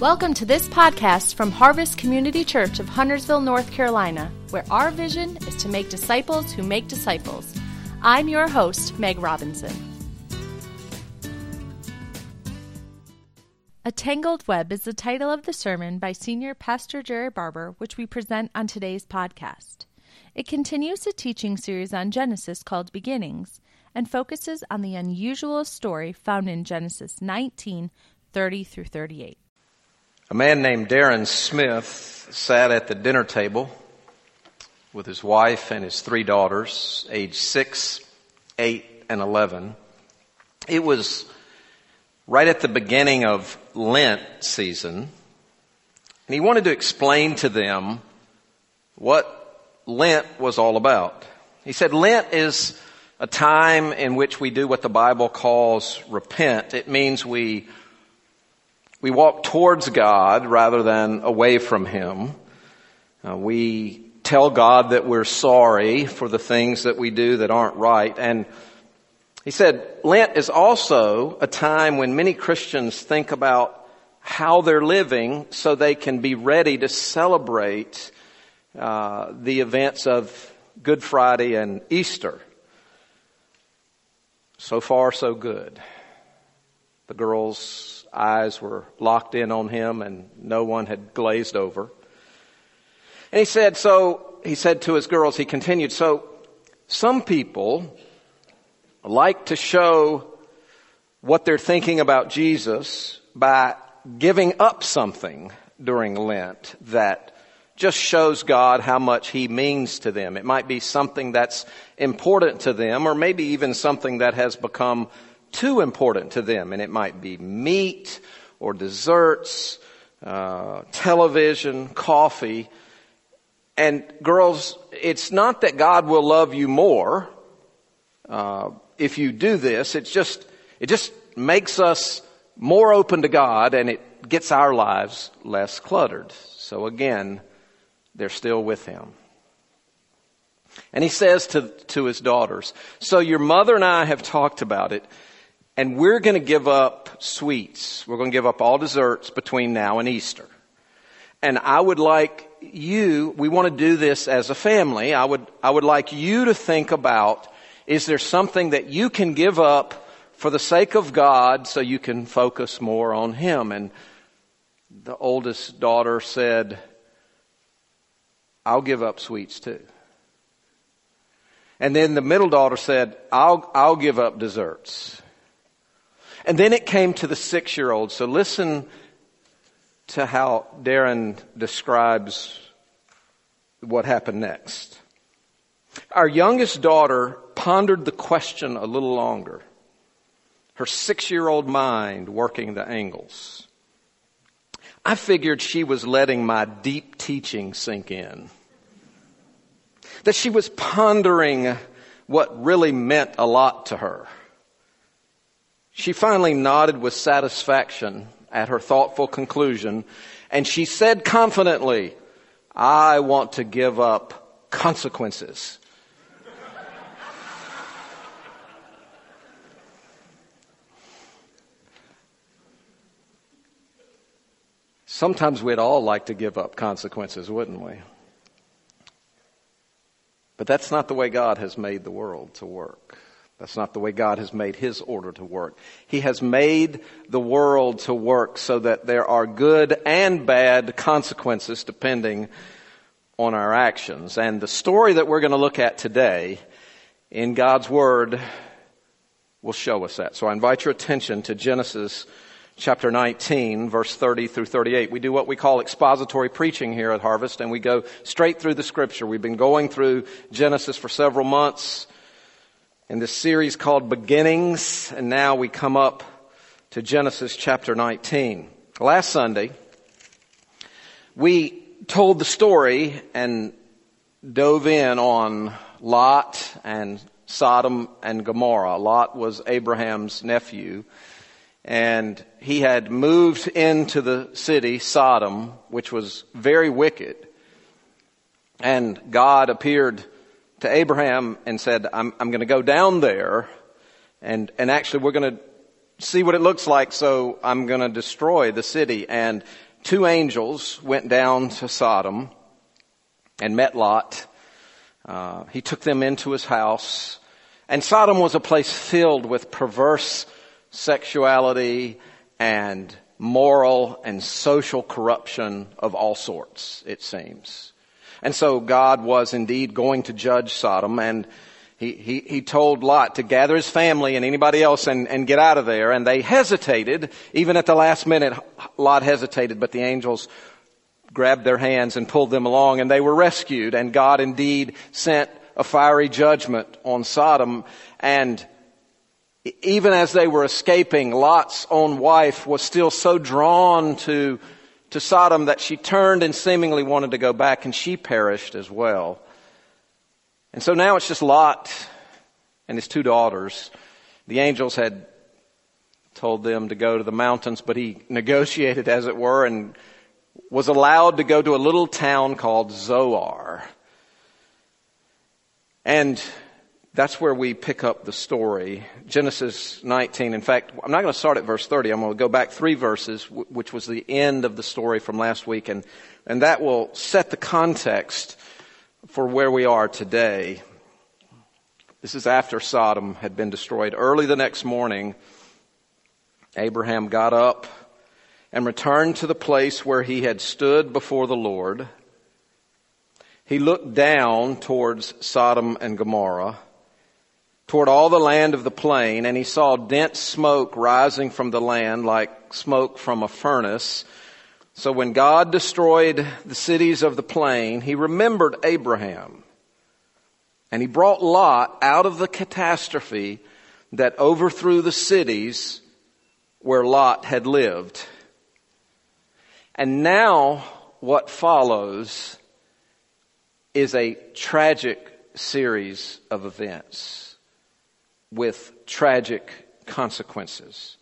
Welcome to this podcast from Harvest Community Church of Huntersville, North Carolina, where our vision is to make disciples who make disciples. I'm your host, Meg Robinson. A Tangled Web is the title of the sermon by Senior Pastor Jerry Barber, which we present on today's podcast. It continues a teaching series on Genesis called Beginnings and focuses on the unusual story found in Genesis 19:30 through 38. A man named Darren Smith sat at the dinner table with his wife and his three daughters, aged 6, 8, and 11. It was right at the beginning of Lent season, and he wanted to explain to them what Lent was all about. He said, Lent is a time in which we do what the Bible calls repent. It means we walk towards God rather than away from Him. We tell God that we're sorry for the things that we do that aren't right. And he said, Lent is also a time when many Christians think about how they're living so they can be ready to celebrate the events of Good Friday and Easter. So far, so good. The girls' eyes were locked in on him and no one had glazed over. And he said to his girls, he continued, so some people like to show what they're thinking about Jesus by giving up something during Lent that just shows God how much He means to them. It might be something that's important to them, or maybe even something that has become too important to them. And it might be meat or desserts, television, coffee. And girls, it's not that God will love you more if you do this. It just makes us more open to God, and it gets our lives less cluttered. So again, they're still with Him. And he says to his daughters, so your mother and I have talked about it, and we're going to give up sweets. We're going to give up all desserts between now and Easter. And I would like you, we want to do this as a family. I would like you to think about, is there something that you can give up for the sake of God so you can focus more on Him? And the oldest daughter said, I'll give up sweets too. And then the middle daughter said, I'll give up desserts. And then it came to the 6-year-old. So listen to how Darren describes what happened next. Our youngest daughter pondered the question a little longer, her 6-year-old mind working the angles. I figured she was letting my deep teaching sink in, that she was pondering what really meant a lot to her. She finally nodded with satisfaction at her thoughtful conclusion, and she said confidently, I want to give up consequences. Sometimes we'd all like to give up consequences, wouldn't we? But that's not the way God has made the world to work. That's not the way God has made His order to work. He has made the world to work so that there are good and bad consequences depending on our actions. And the story that we're going to look at today in God's Word will show us that. So I invite your attention to Genesis chapter 19, verse 30 through 38. We do what we call expository preaching here at Harvest, and we go straight through the Scripture. We've been going through Genesis for several months in this series called Beginnings, and now we come up to Genesis chapter 19. Last Sunday, we told the story and dove in on Lot and Sodom and Gomorrah. Lot was Abraham's nephew, and he had moved into the city, Sodom, which was very wicked. And God appeared to Abraham and said, I'm going to go down there and actually we're going to see what it looks like, so I'm going to destroy the city. And two angels went down to Sodom and met Lot. He took them into his house. And Sodom was a place filled with perverse sexuality and moral and social corruption of all sorts, it seems. And so God was indeed going to judge Sodom, and he told Lot to gather his family and anybody else and get out of there. And they hesitated. Even at the last minute, Lot hesitated, but the angels grabbed their hands and pulled them along, and they were rescued. And God indeed sent a fiery judgment on Sodom. And even as they were escaping, Lot's own wife was still so drawn to Sodom that she turned and seemingly wanted to go back, and she perished as well. And so now it's just Lot and his two daughters. The angels had told them to go to the mountains, but he negotiated, as it were, and was allowed to go to a little town called Zoar. And that's where we pick up the story. Genesis 19. In fact, I'm not going to start at verse 30. I'm going to go back 3 verses, which was the end of the story from last week. And that will set the context for where we are today. This is after Sodom had been destroyed. Early the next morning, Abraham got up and returned to the place where he had stood before the Lord. He looked down towards Sodom and Gomorrah, toward all the land of the plain, and he saw dense smoke rising from the land like smoke from a furnace. So when God destroyed the cities of the plain, he remembered Abraham, and he brought Lot out of the catastrophe that overthrew the cities where Lot had lived. And now what follows is a tragic series of events with tragic consequences.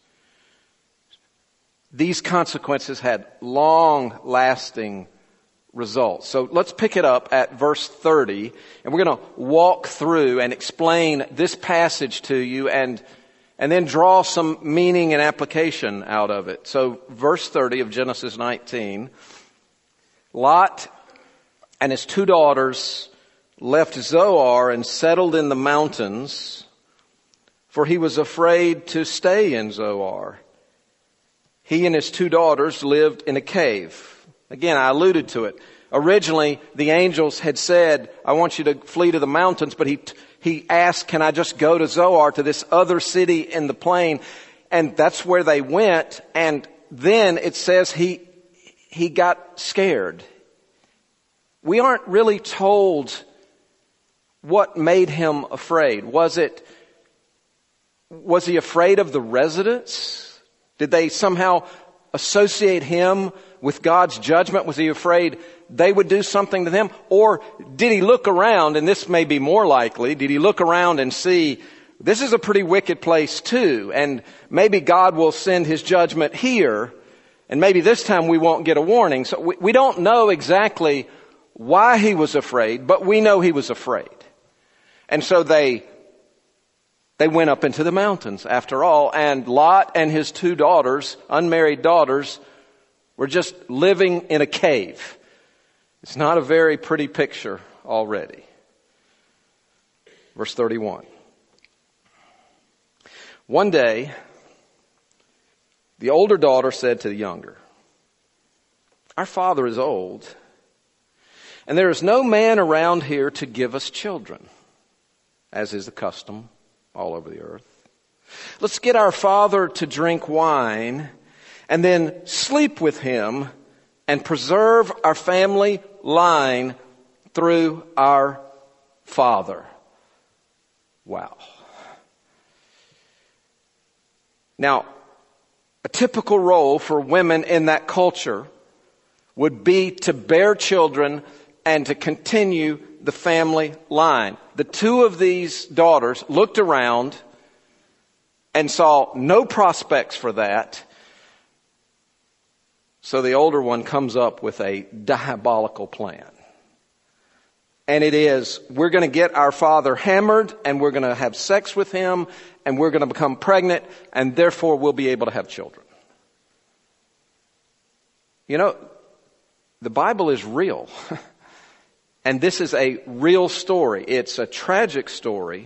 These consequences had long-lasting results. So let's pick it up at verse 30, and we're going to walk through and explain this passage to you and then draw some meaning and application out of it. So verse 30 of Genesis 19, Lot and his two daughters left Zoar and settled in the mountains, for he was afraid to stay in Zoar. He and his two daughters lived in a cave. Again, I alluded to it. Originally, the angels had said, I want you to flee to the mountains, but he asked, can I just go to Zoar, to this other city in the plain? And that's where they went. And then it says he got scared. We aren't really told what made him afraid. Was he afraid of the residents? Did they somehow associate him with God's judgment? Was he afraid they would do something to them? Or did he look around, and this may be more likely, did he look around and see, this is a pretty wicked place too, and maybe God will send his judgment here, and maybe this time we won't get a warning. So we don't know exactly why he was afraid, but we know he was afraid. And so they went up into the mountains after all, and Lot and his two daughters, unmarried daughters, were just living in a cave. It's not a very pretty picture already. Verse 31. One day, the older daughter said to the younger, our father is old, and there is no man around here to give us children, as is the custom all over the earth. Let's get our father to drink wine and then sleep with him and preserve our family line through our father. Wow. Now, a typical role for women in that culture would be to bear children and to continue the family line. The two of these daughters looked around and saw no prospects for that. So the older one comes up with a diabolical plan. And it is, we're going to get our father hammered, and we're going to have sex with him, and we're going to become pregnant, and therefore we'll be able to have children. You know, the Bible is real. And this is a real story. It's a tragic story.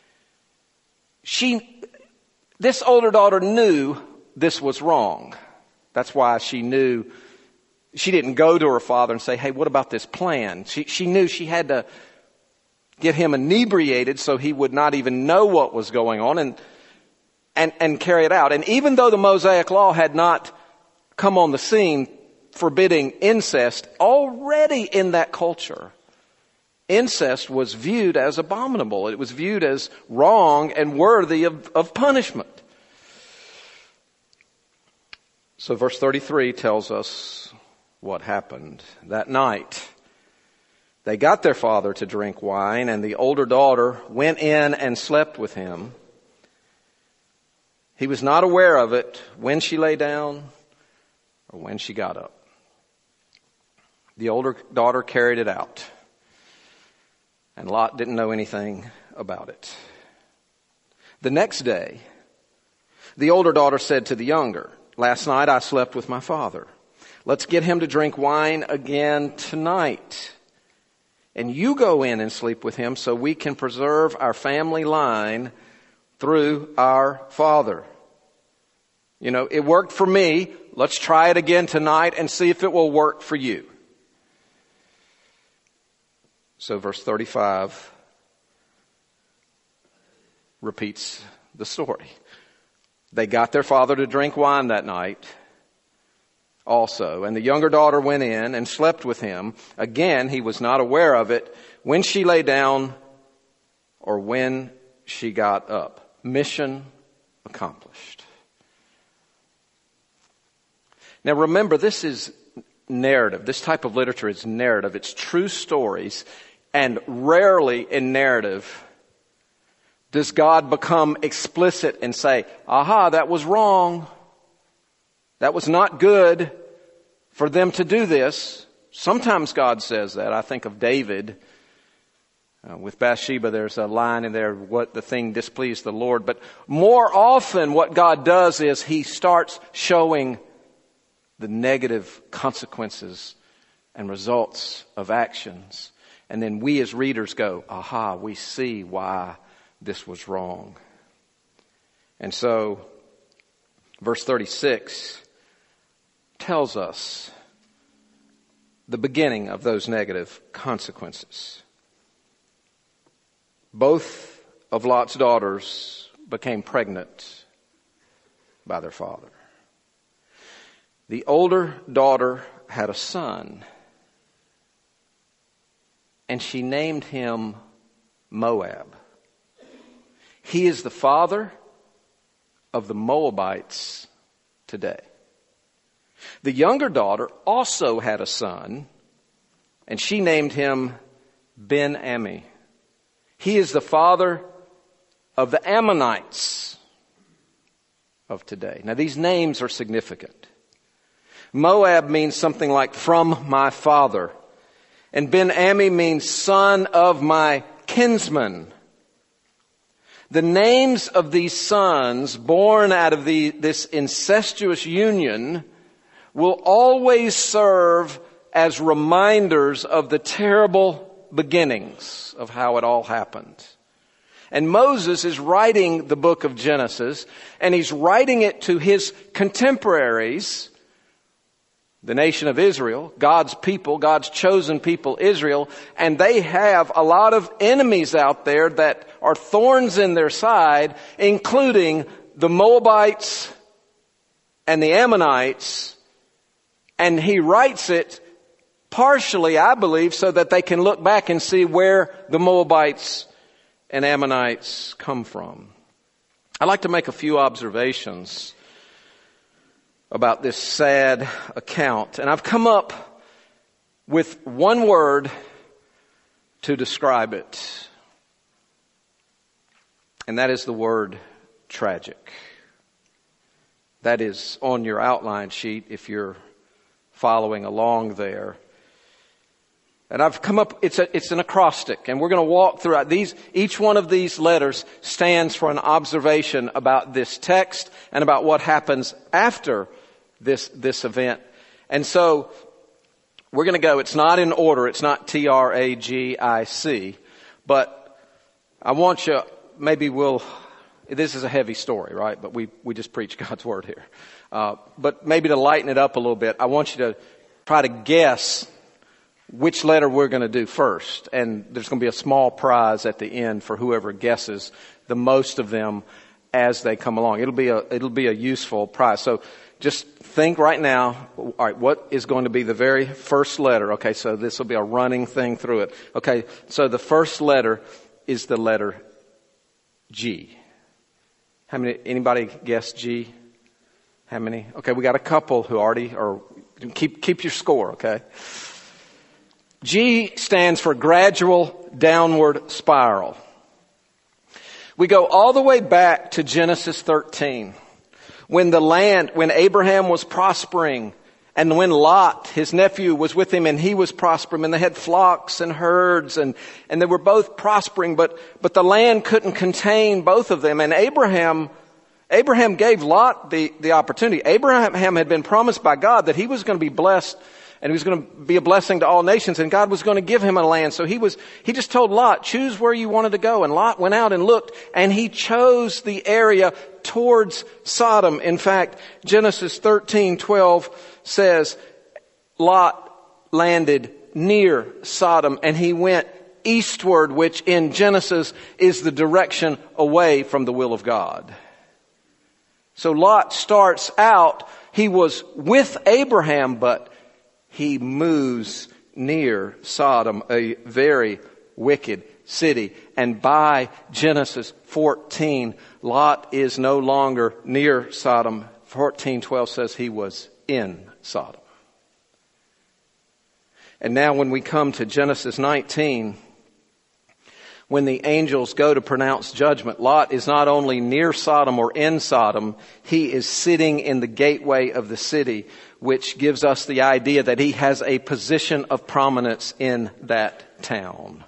This older daughter knew this was wrong. That's why she knew. She didn't go to her father and say, hey, what about this plan? She knew she had to get him inebriated so he would not even know what was going on and carry it out. And even though the Mosaic law had not come on the scene forbidding incest, already in that culture, incest was viewed as abominable. It was viewed as wrong and worthy of punishment. So verse 33 tells us what happened that night. They got their father to drink wine, and the older daughter went in and slept with him. He was not aware of it when she lay down or when she got up. The older daughter carried it out, and Lot didn't know anything about it. The next day, the older daughter said to the younger, last night I slept with my father. Let's get him to drink wine again tonight. And you go in and sleep with him so we can preserve our family line through our father. You know, it worked for me. Let's try it again tonight and see if it will work for you. So verse 35 repeats the story. They got their father to drink wine that night also, and the younger daughter went in and slept with him. Again, he was not aware of it when she lay down or when she got up. Mission accomplished. Now remember, this is narrative. This type of literature is narrative. It's true stories, and rarely in narrative does God become explicit and say, aha, that was wrong. That was not good for them to do this. Sometimes God says that. I think of David. With Bathsheba, there's a line in there, what the thing displeased the Lord. But more often what God does is He starts showing the negative consequences and results of actions. And then we as readers go, aha, we see why this was wrong. And so, verse 36 tells us the beginning of those negative consequences. Both of Lot's daughters became pregnant by their father. The older daughter had a son, and she named him Moab. He is the father of the Moabites today. The younger daughter also had a son, and she named him Ben-Ammi. He is the father of the Ammonites of today. Now these names are significant. Moab means something like from my father, and Ben-Ammi means son of my kinsman. The names of these sons born out of this incestuous union will always serve as reminders of the terrible beginnings of how it all happened. And Moses is writing the book of Genesis, and he's writing it to his contemporaries, the nation of Israel, God's people, God's chosen people, Israel, and they have a lot of enemies out there that are thorns in their side, including the Moabites and the Ammonites. And he writes it partially, I believe, so that they can look back and see where the Moabites and Ammonites come from. I'd like to make a few observations about this sad account. And I've come up with one word to describe it. And that is the word tragic. That is on your outline sheet if you're following along there. And I've come up, it's an acrostic, and we're going to walk throughout these. Each one of these letters stands for an observation about this text and about what happens after this event. And so we're going to go, it's not in order, it's not Tragic, but I want you, this is a heavy story, right? But we just preach God's word here. But maybe to lighten it up a little bit, I want you to try to guess which letter we're going to do first. And there's going to be a small prize at the end for whoever guesses the most of them as they come along. It'll be a useful prize. So just think right now, all right, what is going to be the very first letter? Okay, so this will be a running thing through it. Okay, so the first letter is the letter G. Anybody guess G? How many? Okay, we got a couple who already, or keep your score, okay? G stands for gradual downward spiral. We go all the way back to Genesis 13. When Abraham was prospering, and when Lot, his nephew, was with him and he was prospering, and they had flocks and herds and they were both prospering, but the land couldn't contain both of them. And Abraham gave Lot the opportunity. Abraham had been promised by God that he was going to be blessed and he was going to be a blessing to all nations, and God was going to give him a land. So he just told Lot, choose where you wanted to go. And Lot went out and looked, and he chose the area towards Sodom. In fact, Genesis 13:12 says, Lot landed near Sodom, and he went eastward, which in Genesis is the direction away from the will of God. So Lot starts out, he was with Abraham, but he moves near Sodom, a very wicked city. And by Genesis 14, Lot is no longer near Sodom. 14:12 says he was in Sodom. And now when we come to Genesis 19, when the angels go to pronounce judgment, Lot is not only near Sodom or in Sodom, he is sitting in the gateway of the city, which gives us the idea that he has a position of prominence in that town.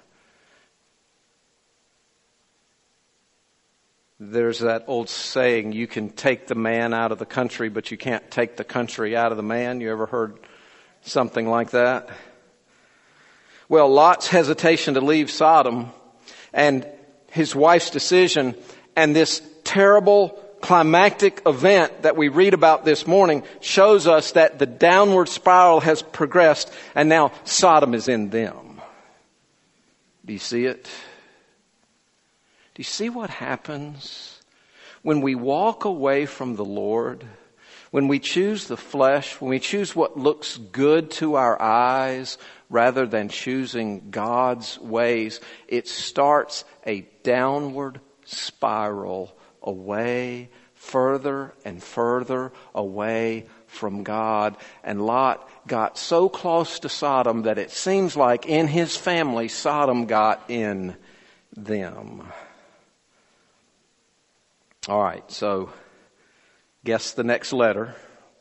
There's that old saying, you can take the man out of the country, but you can't take the country out of the man. You ever heard something like that? Well, Lot's hesitation to leave Sodom and his wife's decision and this terrible climactic event that we read about this morning shows us that the downward spiral has progressed and now Sodom is in them. Do you see it? Do you see what happens when we walk away from the Lord? When we choose the flesh, when we choose what looks good to our eyes rather than choosing God's ways, it starts a downward spiral away, further and further away from God. And Lot got so close to Sodom that it seems like in his family, Sodom got in them. All right, so guess the next letter.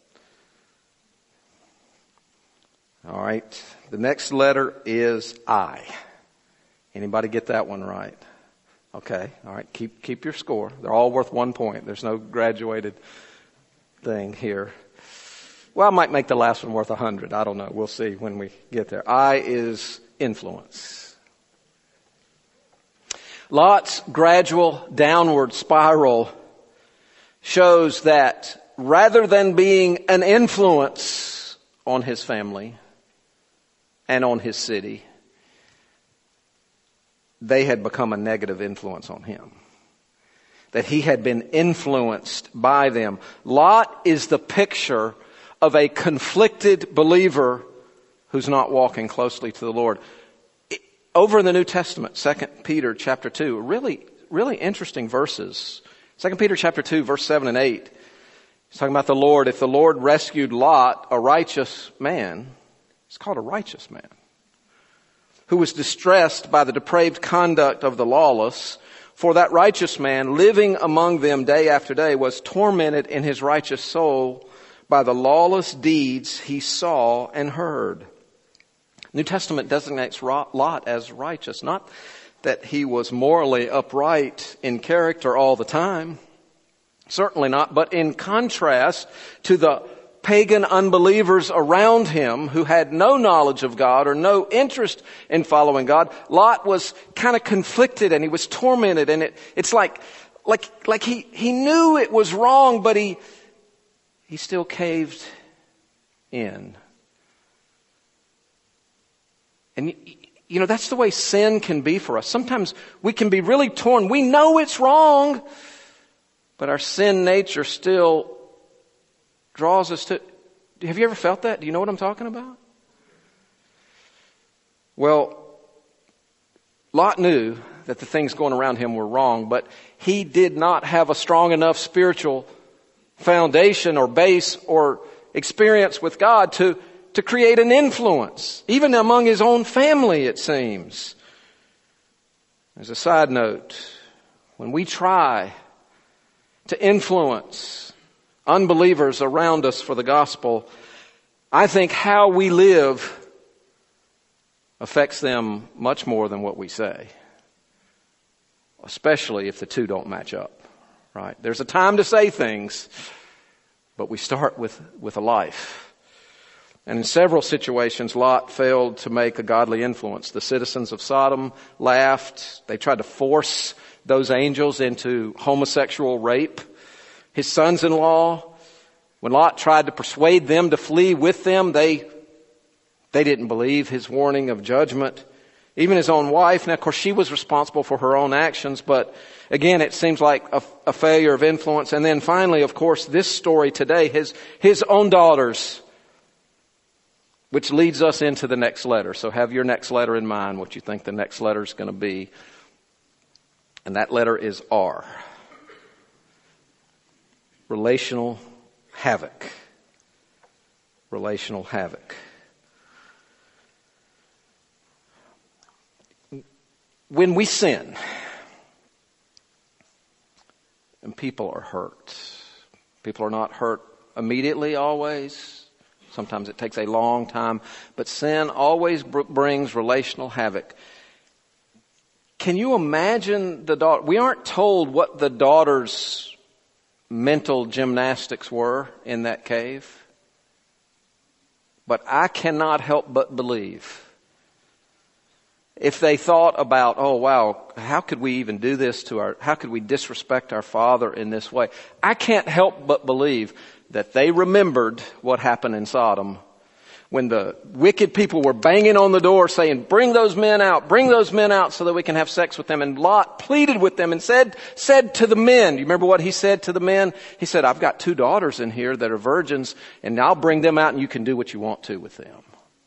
All right, the next letter is I. Anybody get that one right? Okay, all right, keep your score. They're all worth 1 point. There's no graduated thing here. Well, I might make the last one worth 100. I don't know. We'll see when we get there. I is influence. Lot's gradual downward spiral shows that rather than being an influence on his family and on his city, they had become a negative influence on him. That he had been influenced by them. Lot is the picture of a conflicted believer who's not walking closely to the Lord. Over in the New Testament, 2 Peter chapter 2, really interesting verses. 2 Peter chapter 2, verse 7 and 8. He's talking about the Lord. If the Lord rescued Lot, a righteous man, it's called a righteous man, who was distressed by the depraved conduct of the lawless, for that righteous man, living among them day after day, was tormented in his righteous soul by the lawless deeds he saw and heard. New Testament designates Lot as righteous. Not that he was morally upright in character all the time. Certainly not. But in contrast to the pagan unbelievers around him who had no knowledge of God or no interest in following God, Lot was kind of conflicted and he was tormented, and it's like he knew it was wrong, but he still caved in. And you know, that's the way sin can be for us. Sometimes we can be really torn. We know it's wrong, but our sin nature still draws us to. Have you ever felt that? Do you know what I'm talking about? Well, Lot knew that the things going around him were wrong, but he did not have a strong enough spiritual foundation or base or experience with God to create an influence, even among his own family, it seems. As a side note, when we try to influence unbelievers around us for the gospel, I think how we live affects them much more than what we say, especially if the two don't match up, right? There's a time to say things, but we start with a life. And in several situations, Lot failed to make a godly influence. The citizens of Sodom laughed. They tried to force those angels into homosexual rape. His sons-in-law, when Lot tried to persuade them to flee with them, they didn't believe his warning of judgment. Even his own wife, now of course she was responsible for her own actions, but again it seems like a failure of influence. And then finally, of course, this story today, his own daughters, which leads us into the next letter. So have your next letter in mind, what you think the next letter is going to be. And that letter is R. Relational havoc. Relational havoc. When we sin, and people are hurt. People are not hurt immediately always. Sometimes it takes a long time. But sin always brings relational havoc. Can you imagine the daughter? We aren't told what the daughter's mental gymnastics were in that cave. But I cannot help but believe, if they thought about, oh wow, how could we even do this how could we disrespect our father in this way? I can't help but believe that they remembered what happened in Sodom when the wicked people were banging on the door saying, bring those men out so that we can have sex with them. And Lot pleaded with them and said to the men, you remember what he said to the men? He said, I've got 2 daughters in here that are virgins, and I'll bring them out and you can do what you want to with them.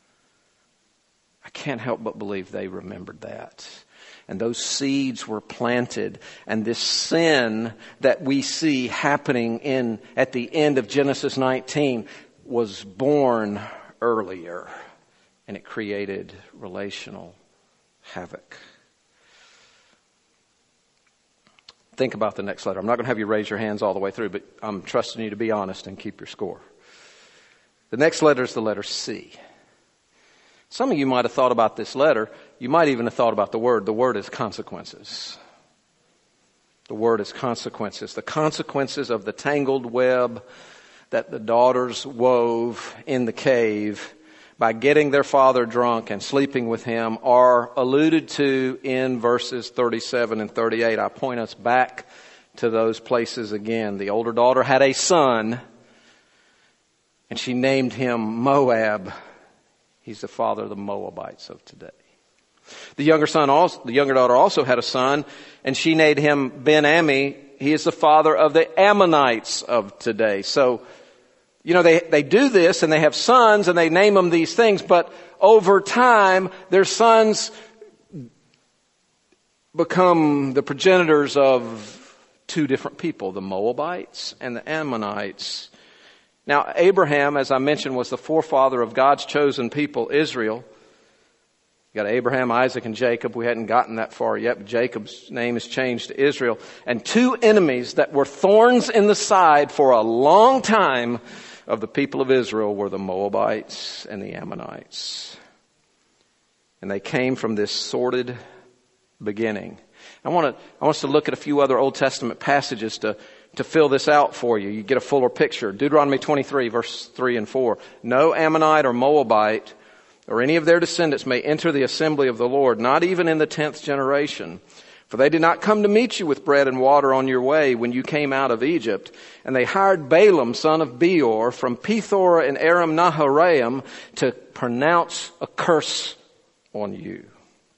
I can't help but believe they remembered that. And those seeds were planted. And this sin that we see happening at the end of Genesis 19 was born earlier. And it created relational havoc. Think about the next letter. I'm not going to have you raise your hands all the way through, but I'm trusting you to be honest and keep your score. The next letter is the letter C. Some of you might have thought about this letter. You might even have thought about the word. The word is consequences. The word is consequences. The consequences of the tangled web that the daughters wove in the cave by getting their father drunk and sleeping with him are alluded to in verses 37 and 38. I point us back to those places again. The older daughter had a son, and she named him Moab. He's the father of the Moabites of today. The younger daughter also had a son, and she named him Ben-Ammi. He is the father of the Ammonites of today. So, you know, they do this and they have sons and they name them these things, but over time, their sons become the progenitors of 2 different people, the Moabites and the Ammonites. Now, Abraham, as I mentioned, was the forefather of God's chosen people, Israel. You got Abraham, Isaac, and Jacob. We hadn't gotten that far yet, but Jacob's name is changed to Israel. And 2 enemies that were thorns in the side for a long time of the people of Israel were the Moabites and the Ammonites. And they came from this sordid beginning. I want us to look at a few other Old Testament passages to to fill this out for you. You get a fuller picture. Deuteronomy 23, verse 3 and 4. No Ammonite or Moabite or any of their descendants may enter the assembly of the Lord, not even in the 10th generation. For they did not come to meet you with bread and water on your way when you came out of Egypt. And they hired Balaam, son of Beor, from Pethor and Aram Naharaim to pronounce a curse on you.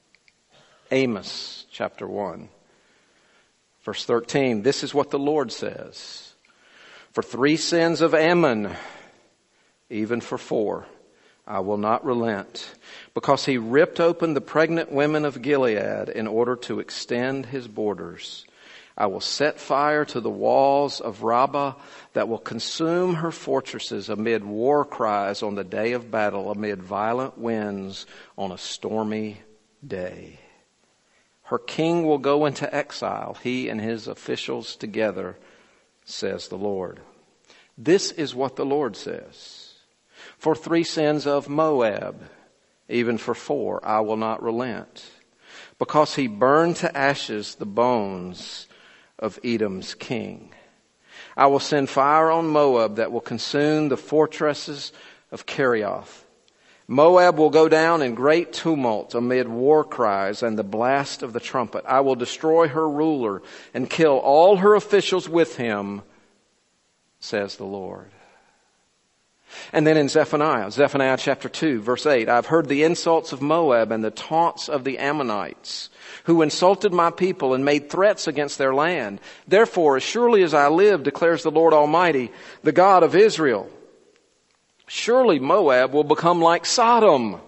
Amos chapter 1. Verse 13, this is what the Lord says. For 3 sins of Ammon, even for 4, I will not relent, because he ripped open the pregnant women of Gilead in order to extend his borders. I will set fire to the walls of Rabbah that will consume her fortresses amid war cries on the day of battle, amid violent winds on a stormy day. Her king will go into exile, he and his officials together, says the Lord. This is what the Lord says. For 3 sins of Moab, even for 4, I will not relent, because he burned to ashes the bones of Edom's king. I will send fire on Moab that will consume the fortresses of Kerioth. Moab will go down in great tumult amid war cries and the blast of the trumpet. I will destroy her ruler and kill all her officials with him, says the Lord. And then in Zephaniah chapter 2, verse 8, I've heard the insults of Moab and the taunts of the Ammonites, who insulted my people and made threats against their land. Therefore, as surely as I live, declares the Lord Almighty, the God of Israel, surely Moab will become like Sodom,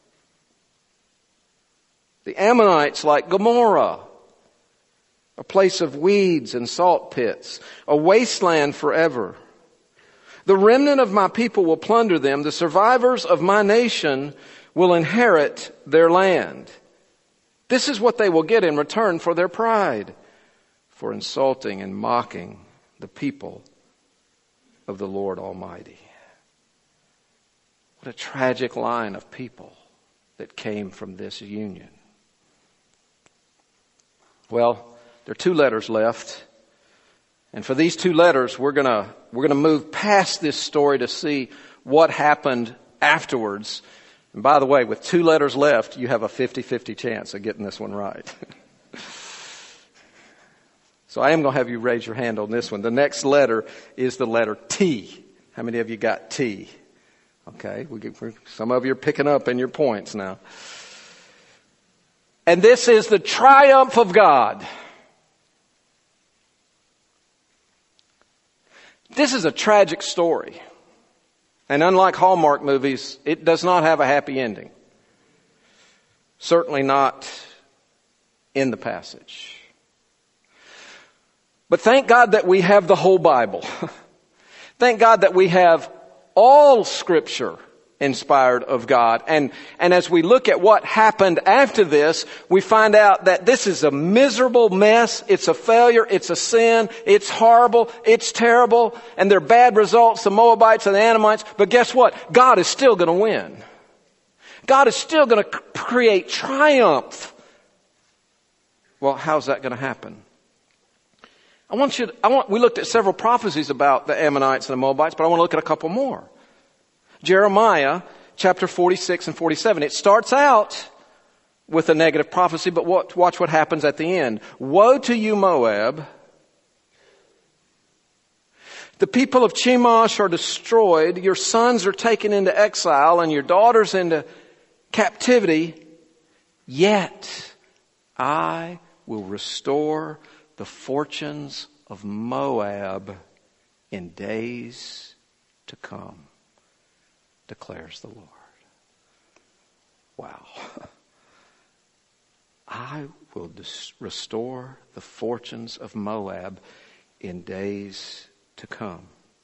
the Ammonites like Gomorrah, a place of weeds and salt pits, a wasteland forever. The remnant of my people will plunder them. The survivors of my nation will inherit their land. This is what they will get in return for their pride, for insulting and mocking the people of the Lord Almighty. What a tragic line of people that came from this union. Well, there are 2 letters left. And for these 2 letters, we're gonna move past this story to see what happened afterwards. And by the way, with 2 letters left, you have a 50-50 chance of getting this one right. So I am going to have you raise your hand on this one. The next letter is the letter T. How many of you got T? Okay, some of you are picking up in your points now. And this is the triumph of God. This is a tragic story. And unlike Hallmark movies, it does not have a happy ending. Certainly not in the passage. But thank God that we have the whole Bible. Thank God that we have all Scripture inspired of God. And as we look at what happened after this, we find out that this is a miserable mess. It's a failure. It's a sin. It's horrible. It's terrible. And there are bad results, the Moabites and the Ammonites. But guess what? God is still going to win. God is still going to create triumph. Well, how's that going to happen? We looked at several prophecies about the Ammonites and the Moabites, but I want to look at a couple more. Jeremiah chapter 46 and 47. It starts out with a negative prophecy, but watch what happens at the end. Woe to you, Moab. The people of Chemosh are destroyed. Your sons are taken into exile and your daughters into captivity. Yet I will restore the fortunes of Moab in days to come, declares the Lord. Wow. I will restore the fortunes of Moab in days to come.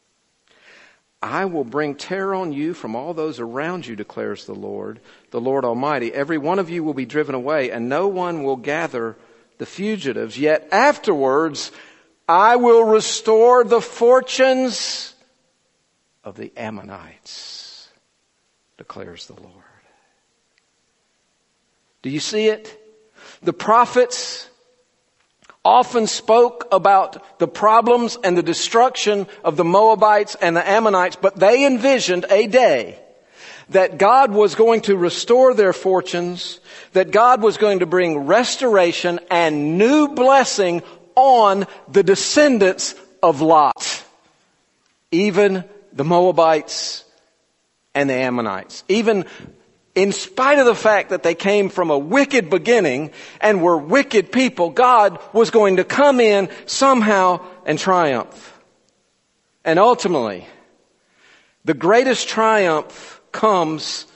I will bring terror on you from all those around you, declares the Lord Almighty. Every one of you will be driven away, and no one will gather the fugitives. Yet afterwards, I will restore the fortunes of the Ammonites, declares the Lord. Do you see it? The prophets often spoke about the problems and the destruction of the Moabites and the Ammonites, but they envisioned a day that God was going to restore their fortunes, that God was going to bring restoration and new blessing on the descendants of Lot, even the Moabites and the Ammonites. Even in spite of the fact that they came from a wicked beginning and were wicked people, God was going to come in somehow and triumph. And ultimately, the greatest triumph comes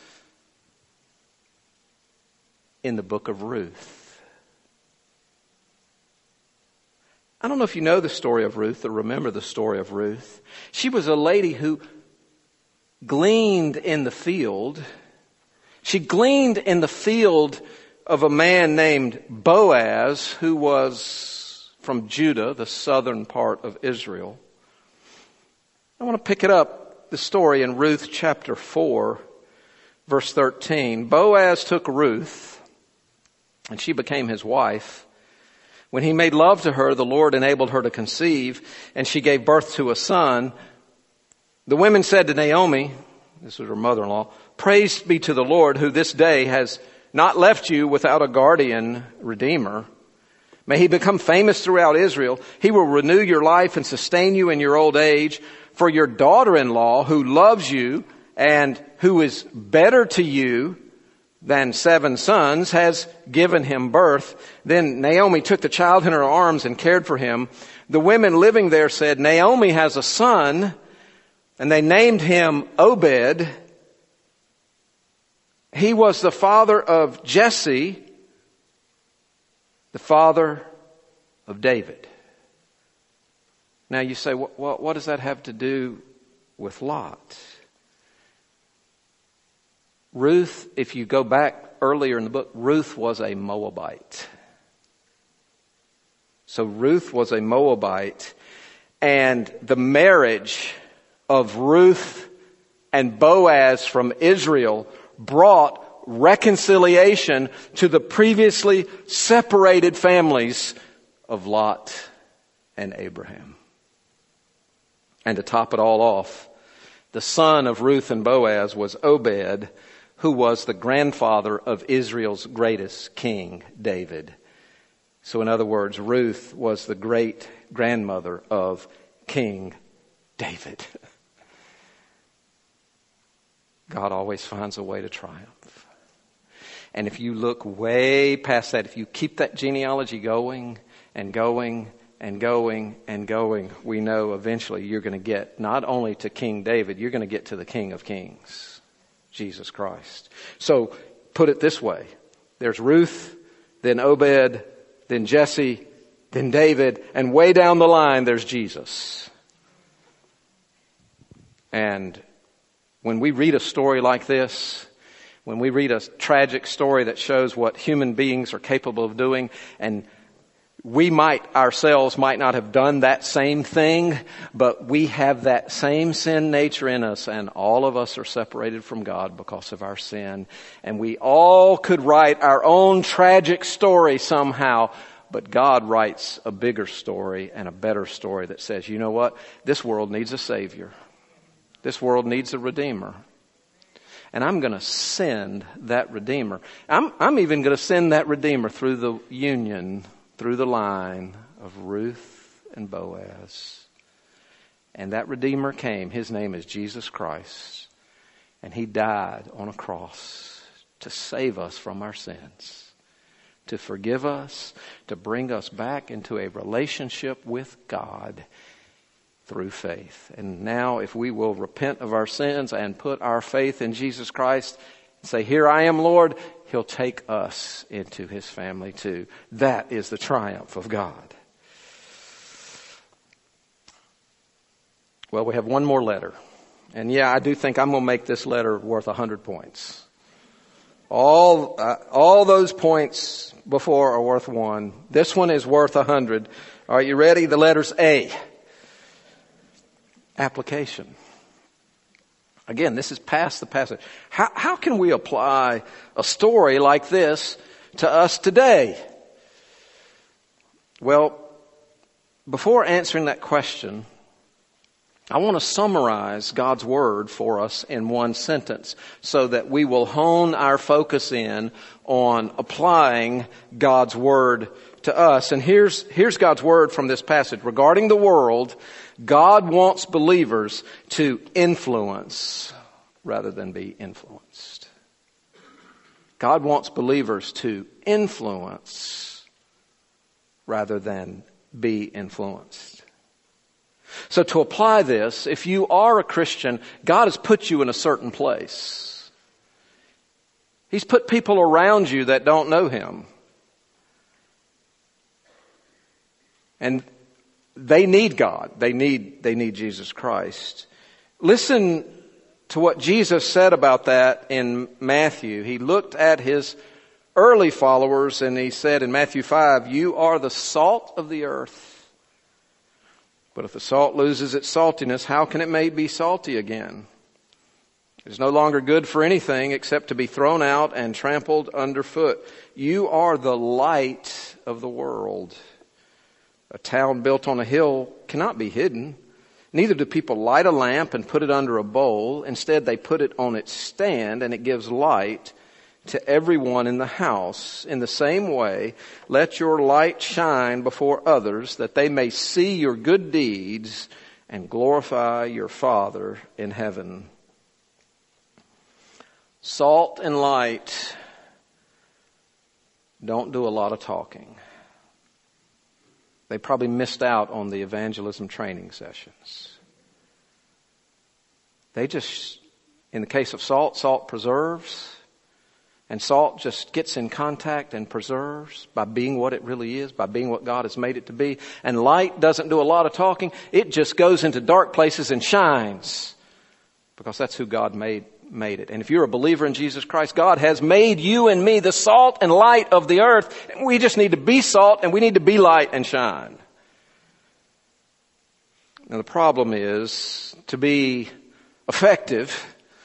in the book of Ruth. I don't know if you know the story of Ruth or remember the story of Ruth. She was a lady who gleaned in the field. She gleaned in the field of a man named Boaz, who was from Judah, the southern part of Israel. I want to pick it up, the story in Ruth chapter 4, verse 13. Boaz took Ruth, and she became his wife. When he made love to her, the Lord enabled her to conceive, and she gave birth to a son. The women said to Naomi, this was her mother-in-law, "Praise be to the Lord, who this day has not left you without a guardian redeemer. May he become famous throughout Israel. He will renew your life and sustain you in your old age. For your daughter-in-law, who loves you and who is better to you than 7 sons, has given him birth." Then Naomi took the child in her arms and cared for him. The women living there said, "Naomi has a son," and they named him Obed. He was the father of Jesse, the father of David. Now you say, what does that have to do with Lot? Ruth, if you go back earlier in the book, Ruth was a Moabite. So Ruth was a Moabite, and the marriage of Ruth and Boaz from Israel brought reconciliation to the previously separated families of Lot and Abraham. And to top it all off, the son of Ruth and Boaz was Obed, who was the grandfather of Israel's greatest king, David. So in other words, Ruth was the great grandmother of King David. God always finds a way to triumph. And if you look way past that, if you keep that genealogy going and going and going and going, we know eventually you're going to get not only to King David, you're going to get to the King of Kings, Jesus Christ. So put it this way. There's Ruth, then Obed, then Jesse, then David, and way down the line there's Jesus. And when we read a story like this, when we read a tragic story that shows what human beings are capable of doing, and we ourselves might not have done that same thing, but we have that same sin nature in us, and all of us are separated from God because of our sin. And we all could write our own tragic story somehow, but God writes a bigger story and a better story that says, you know what? This world needs a Savior. This world needs a Redeemer. And I'm going to send that Redeemer. I'm even going to send that Redeemer through the union, through the line of Ruth and Boaz. And that Redeemer came. His name is Jesus Christ. And He died on a cross to save us from our sins, to forgive us, to bring us back into a relationship with God through faith. And now if we will repent of our sins and put our faith in Jesus Christ, say, "Here I am, Lord," He'll take us into His family too. That is the triumph of God. Well, we have one more letter. And yeah, I do think I'm going to make this letter worth 100 points. All those points before are worth 1. This one is worth 100. Are you ready? The letter's A. Application. Again, this is past the passage. How can we apply a story like this to us today? Well, before answering that question, I want to summarize God's Word for us in one sentence so that we will hone our focus in on applying God's Word to us. And here's God's Word from this passage. Regarding the world, God wants believers to influence rather than be influenced. God wants believers to influence rather than be influenced. So to apply this, if you are a Christian, God has put you in a certain place. He's put people around you that don't know Him. And they need God. They need Jesus Christ. Listen to what Jesus said about that in Matthew. He looked at His early followers and He said in Matthew 5, "You are the salt of the earth. But if the salt loses its saltiness, how can it be salty again? It is no longer good for anything except to be thrown out and trampled underfoot. You are the light of the world. A town built on a hill cannot be hidden. Neither do people light a lamp and put it under a bowl. Instead, they put it on its stand, and it gives light to everyone in the house. In the same way, let your light shine before others, that they may see your good deeds and glorify your Father in heaven." Salt and light don't do a lot of talking. They probably missed out on the evangelism training sessions. They just, in the case of salt preserves. And salt just gets in contact and preserves by being what it really is, by being what God has made it to be. And light doesn't do a lot of talking. It just goes into dark places and shines because that's who God made it. And if you're a believer in Jesus Christ, God has made you and me the salt and light of the earth. And we just need to be salt and we need to be light and shine. Now the problem is, to be effective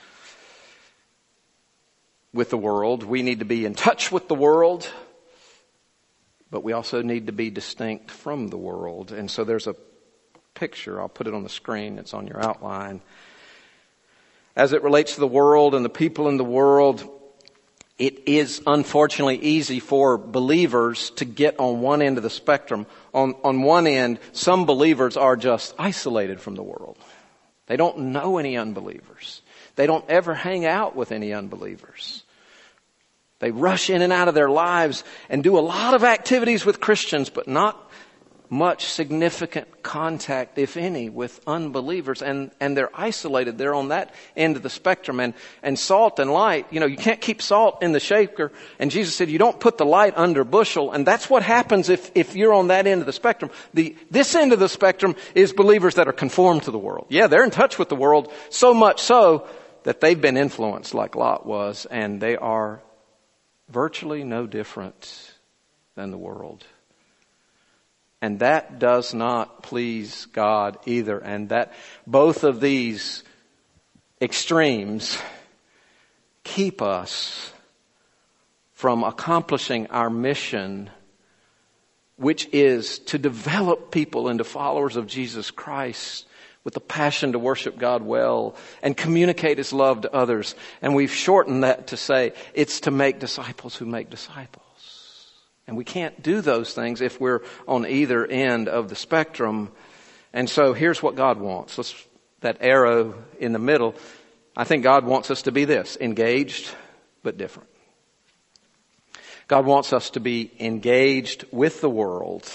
with the world, we need to be in touch with the world, but we also need to be distinct from the world. And so there's a picture, I'll put it on the screen, it's on your outline. As it relates to the world and the people in the world, it is unfortunately easy for believers to get on one end of the spectrum. On one end, some believers are just isolated from the world. They don't know any unbelievers. They don't ever hang out with any unbelievers. They rush in and out of their lives and do a lot of activities with Christians, but not much significant contact, if any, with unbelievers. And they're isolated. They're on that end of the spectrum. And salt and light, you can't keep salt in the shaker. And Jesus said, you don't put the light under a bushel. And that's what happens if you're on that end of the spectrum. This end of the spectrum is believers that are conformed to the world. Yeah, they're in touch with the world, so much so that they've been influenced like Lot was, and they are virtually no different than the world. And that does not please God either. And that both of these extremes keep us from accomplishing our mission, which is to develop people into followers of Jesus Christ with a passion to worship God well and communicate His love to others. And we've shortened that to say it's to make disciples who make disciples. And we can't do those things if we're on either end of the spectrum. And so here's what God wants. That arrow in the middle, I think God wants us to be this: engaged but different. God wants us to be engaged with the world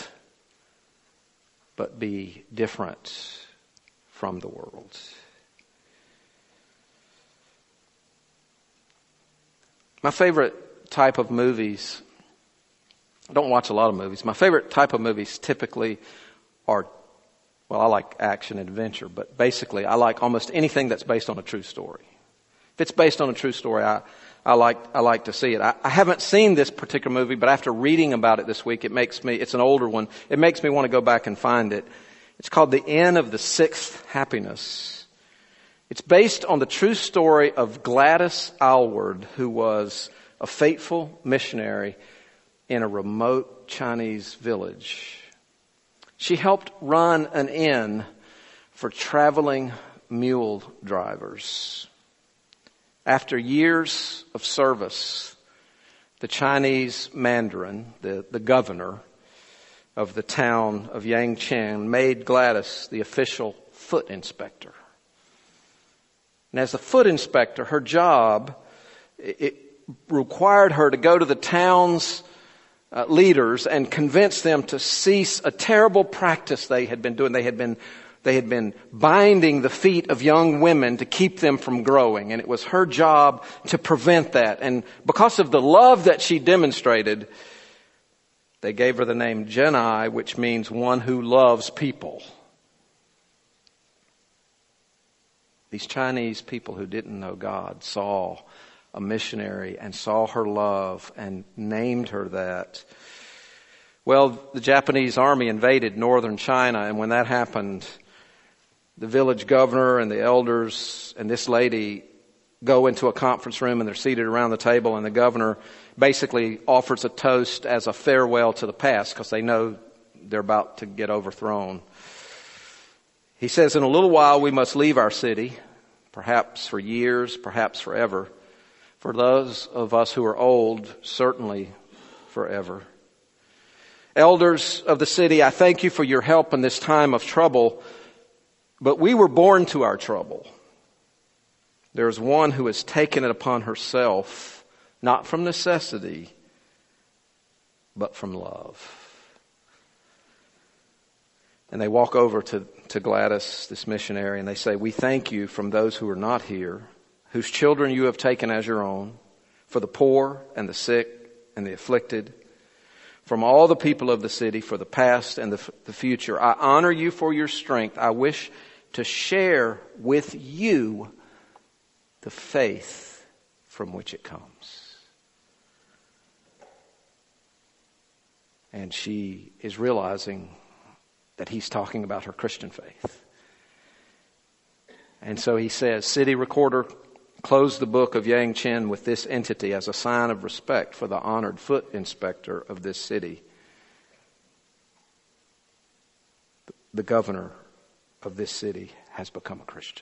but be different from the world. My favorite type of movies, I don't watch a lot of movies. My favorite type of movies typically are, I like action and adventure, but basically I like almost anything that's based on a true story. If it's based on a true story, I like to see it. I haven't seen this particular movie, but after reading about it this week, it's an older one. It makes me want to go back and find it. It's called The Inn of the Sixth Happiness. It's based on the true story of Gladys Aylward, who was a faithful missionary in a remote Chinese village She helped run an inn for traveling mule drivers. After years of service, the Chinese mandarin, the governor of the town of Yangcheng, made Gladys the official foot inspector. And as the foot inspector, her job, it required her to go to the town's leaders and convince them to cease a terrible practice they had been doing. They had been binding the feet of young women to keep them from growing, and it was her job to prevent that. And because of the love that she demonstrated, they gave her the name Genai, which means one who loves people. These Chinese people who didn't know God saw a missionary and saw her love and named her that. Well, the Japanese army invaded northern China, and when that happened, the village governor and the elders and this lady go into a conference room, and they're seated around the table, and the governor basically offers a toast as a farewell to the past because they know they're about to get overthrown. He says, in a little while we must leave our city, perhaps for years, perhaps forever. For those of us who are old, certainly forever. Elders of the city, I thank you for your help in this time of trouble, but we were born to our trouble. There is one who has taken it upon herself, not from necessity, but from love. And they walk over to Gladys, this missionary, and they say, we thank you from those who are not here, whose children you have taken as your own, for the poor and the sick and the afflicted, from all the people of the city, for the past and the future. I honor you for your strength. I wish to share with you the faith from which it comes. And she is realizing that he's talking about her Christian faith. And so he says, city recorder, close the book of Yangcheng with this entity as a sign of respect for the honored foot inspector of this city. The governor of this city has become a Christian.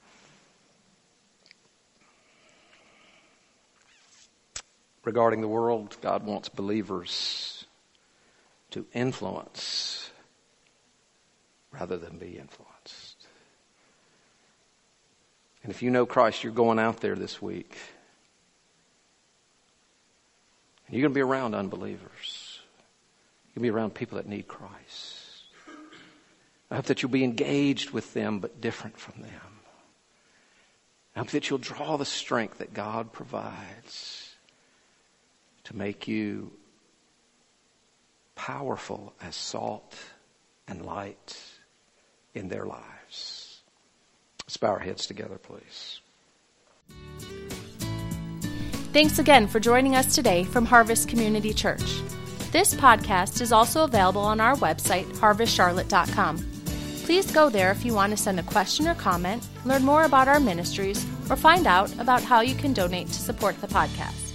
Regarding the world, God wants believers to influence rather than be influenced. And if you know Christ, you're going out there this week. And you're going to be around unbelievers. You're going to be around people that need Christ. I hope that you'll be engaged with them, but different from them. I hope that you'll draw the strength that God provides to make you powerful as salt and light in their lives. Let's bow our heads together, please. Thanks again for joining us today from Harvest Community Church. This podcast is also available on our website, harvestcharlotte.com. Please go there if you want to send a question or comment, learn more about our ministries, or find out about how you can donate to support the podcast.